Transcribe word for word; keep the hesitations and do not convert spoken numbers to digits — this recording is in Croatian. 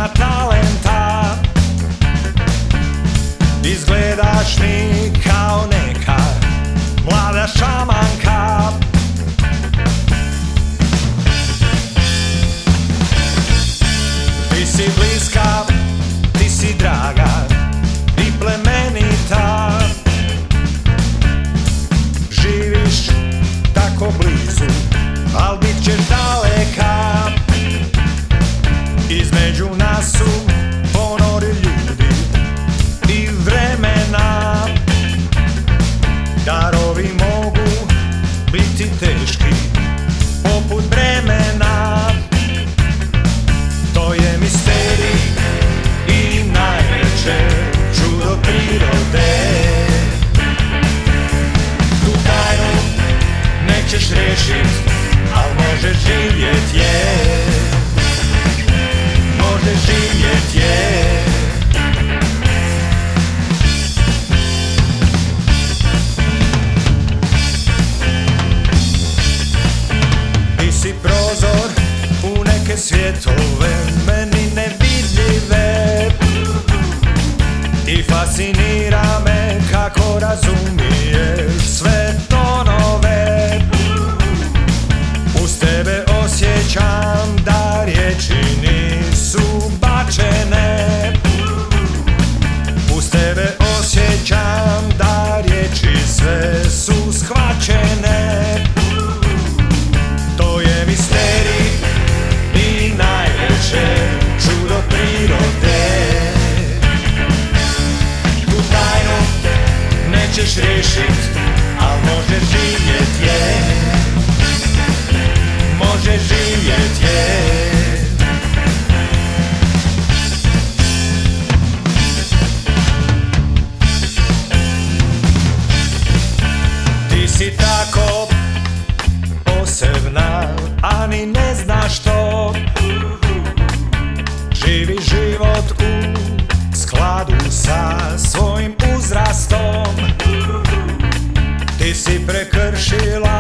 puna talenta. Izgledaš mi kao neka mlada šamanka. Ti si bliska, ti si draga i plemenita. Živiš tako blizu, al bit ćeš daleka. Između nas su ponori ljudi i vremena. Darovi mogu biti teški poput bremena. To je misterij i najveće čudo prirode. Tu tajnu nećeš rešit, al možeš živjet je. Možeš živjet je. Ti si prozor u neke svjetove, meni nevidljive. I fascinira me kako razumiješ sve tonove. Uz tebe osjećam da riječi nisu bačene. Uz tebe osjećam da riječi sve su shvaćene. To je misterij i najveće čudo prirode. Tu tajnu nećeš rešit, al možeš živjet je. Možeš živjet je. Ti si tako posebna, a ni ne znaš to. Živi život u skladu sa svojim uzrastom. Ti si prekršila